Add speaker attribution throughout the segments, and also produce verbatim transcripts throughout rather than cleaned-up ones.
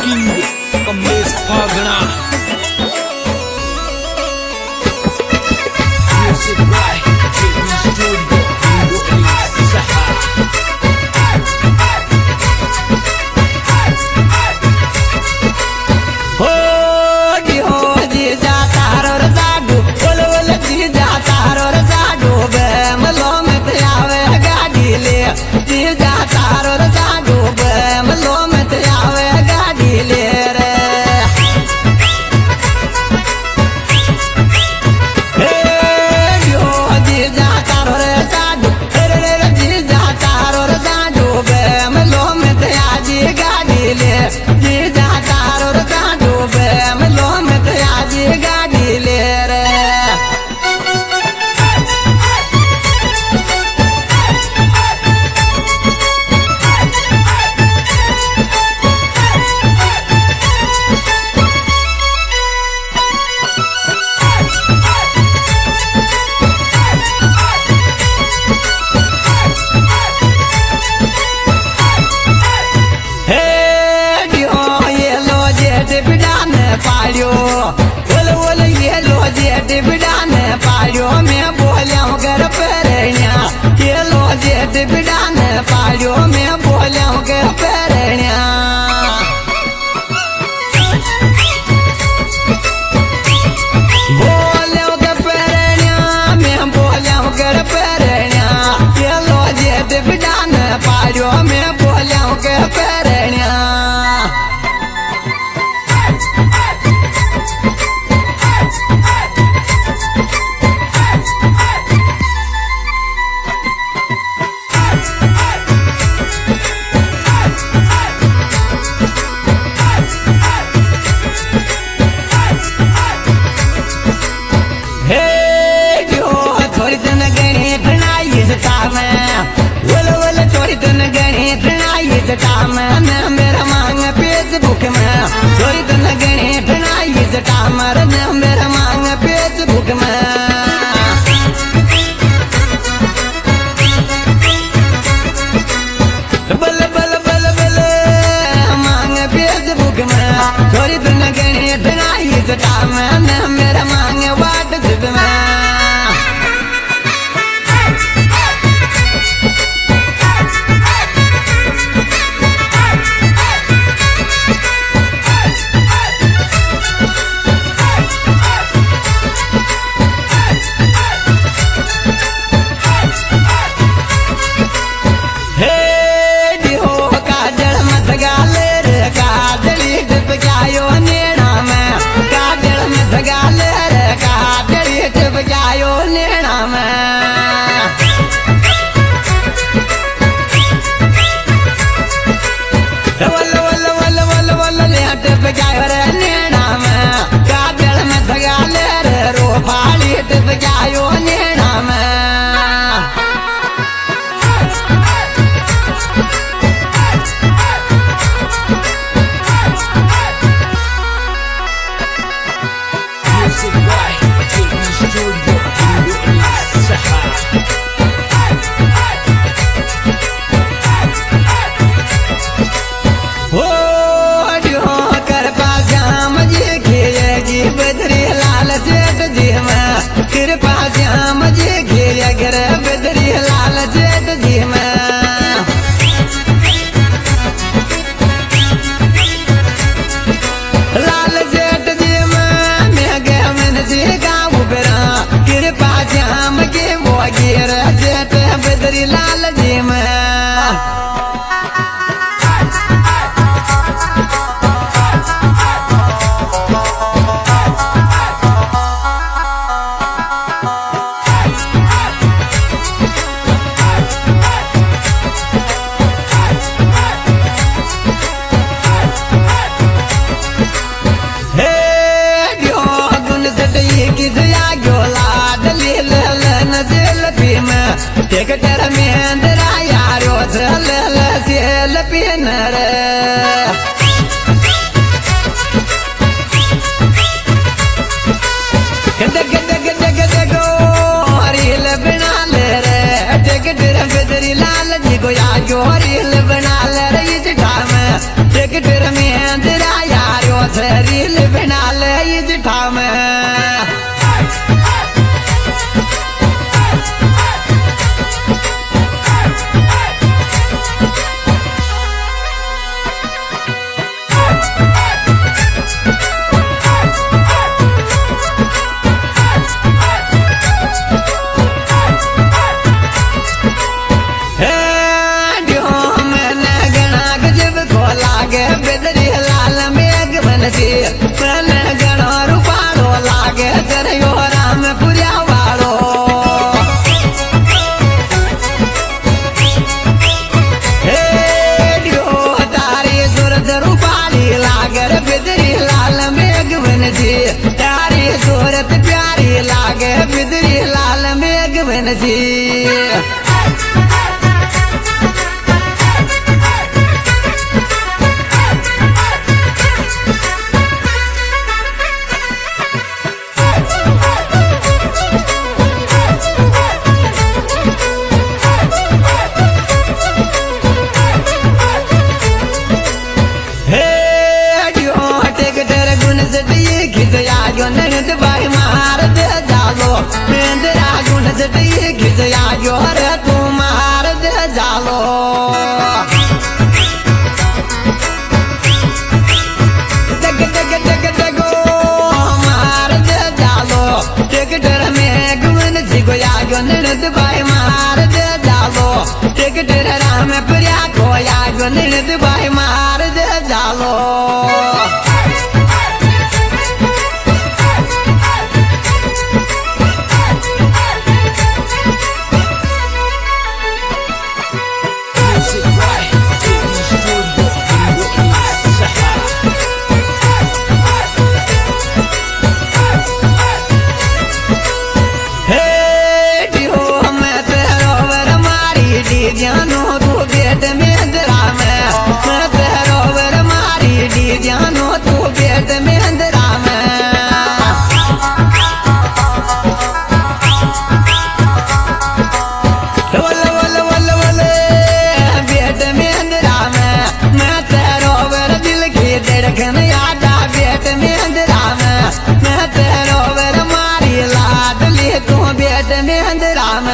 Speaker 1: King Kamlesh फागणा music by JB studio हिंदू सहा।
Speaker 2: हो जी हो जी जाता रो जाडू बोल बोल जी जाता रो जाडू बे मलो में ते आवे गाड़ी ले जी जाता रो जाडू बे मलो में ते आवे गाड़ी ले रे हे जी हो जी जाता रो जाडू रे रे जी जाता रो जाडू बे मलो में ते आजी गाड़ी ले जी जाता रो जाडू बे मलो में ते आजी गाड़ी ले रे पाड़ियो बोल बोल ये लो जेठ बिडान पाड़ियो मैं बोलिया घर पेरण्या ये लो जेठ बिडान पाड़ियो मैं बोलिया घर पेरण्या बोलिया घर पेरण्या मैं बोलिया घर पेरण्या ये लो जेठ बिडान पाड़ियो मैं बोलिया घर पेरण्या मैं मेरा मांग फेसबुक में थोड़ी दिन गणी ठनाई जटा मर मेरा मांग फेसबुक में बल बल बल बल मांग फेसबुक में थोड़ी दिन गणी ठनाई जटा मैं मेरा मांग व्हाट्सएप में कृपा श्याम जी घेरिया घर बदरी लाल जेठ जी में लाल जेठ जी में मैं गया मन जी गाँव बेरा कृपा श्याम के वो गिर जेठ बदरी लाल जी में टिकटर में अंदरा यारो चल सेल पिनर दग दग दग दगो रील बना ले रे टिकटर बदरी लाल जी को या जो रील बना ले रे इस टाइम टिकटर में अंदरा रे तू मार दे जालो जग जग जग जगो मार दे जालो टिकटर में गुन जिगो यागो निर्द भाई मार दे जालो टिकटर राम प्रिया को यागो निर्द भाई मार दे जालो जानो तू गेट में अंधेरा में मैं तेरो वर मारी डी जानो तू गेट में अंधेरा में वल वल वल वल गेट में अंधेरा में मैं तेरो वर दिल की धड़कन यादा गेट में अंधेरा में मैं तेरो वर मारी लाडली तू गेट में अंधेरा में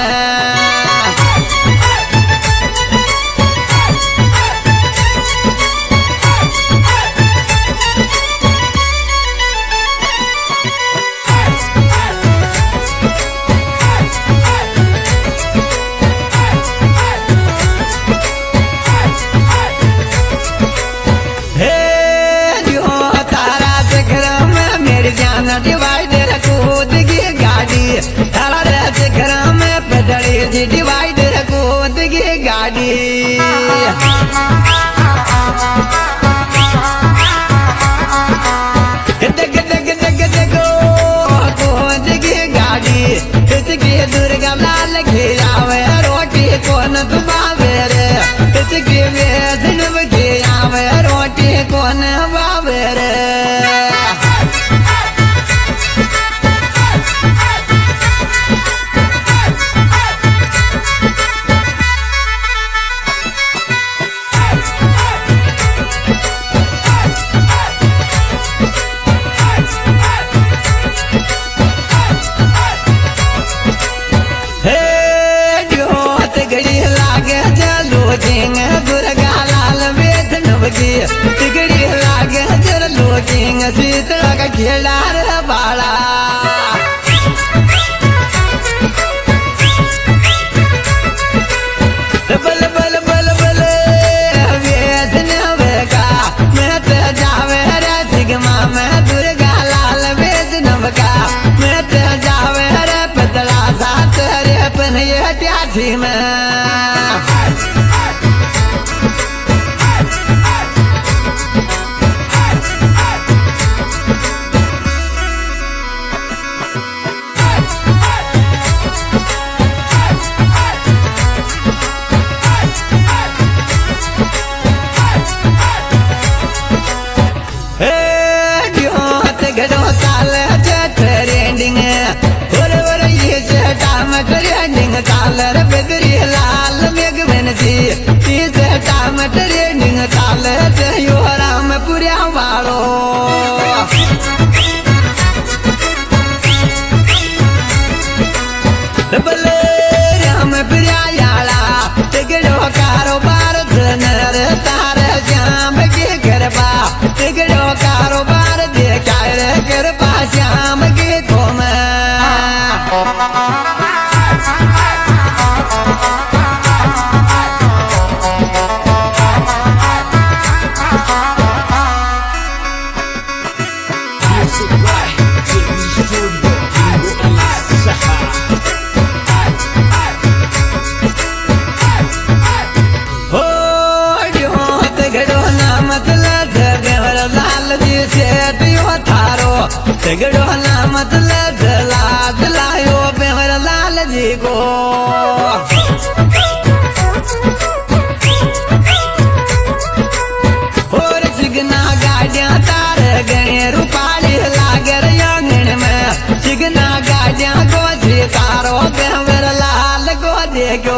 Speaker 2: डिवाइडर कूद की गाड़ी थारे शिखर में पधड़ी जी डिवाइडर कूद की गाड़ी दग दग दग दगो कूद की गाड़ी इसकी दुर्गा लाल खिलावे रोटी कौन बावे रे इसकी वैष्णव खिलावे रोटी कौन बावे रे दुर्गा लाल वैष्णव की तिगड़ी लागे जर लोगिंग शीतला का खेला रे बाला बल बल बल बल वैष्णव का मैं तो जावे रे सिगमा में दुर्गा लाल वैष्णव का मैं तो जावे रे पतला साथ रे पन ये प्यासी में तालर बदरी लाल मेघवन सी इस टामटर निंग तालर यो राम पुरिया वालो बले राम पुरिया याला तिगड़ो कारोबार धनर तार श्याम के गरबा तिगड़ो कारोबार देखा गरबा श्याम के तुम तिगड़ो ना मतलब लाद लायो बेवर लाल जी को और सिगना गाड़ियां तार गए रूपाली लागर आंगन में सिगना गाड़ियां को सितारो बेवर लाल को देखो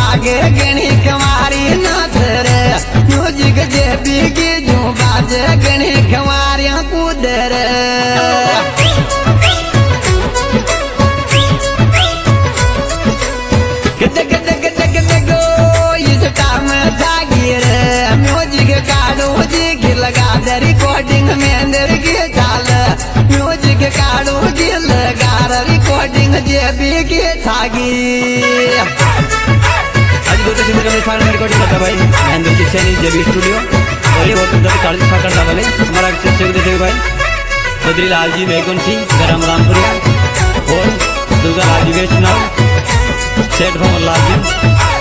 Speaker 2: बागे गणी कमारी नाच रे म्यूजिक जे बीगी जो बाजे गणी कमारी कूद रे म्यूजिक काढ़ो जी लगा दे रिकॉर्डिंग में अंदर के चाल म्यूजिक काढ़ो जी लगा रिकॉर्डिंग जे भी के छागी
Speaker 3: आज दो तीन दिन में फाइनल रिकॉर्डिंग करता भाई अंदर की चैनल जेबी स्टूडियो और ये बहुत सुंदर चार्ज सा करता वाले हमारा शिक्षक देते हुए भाई बद्री लाल जी मेघन सिंह गरम रामपुरिया और दुर्गा लाल जी वैष्णव सेठ भवन लाल जी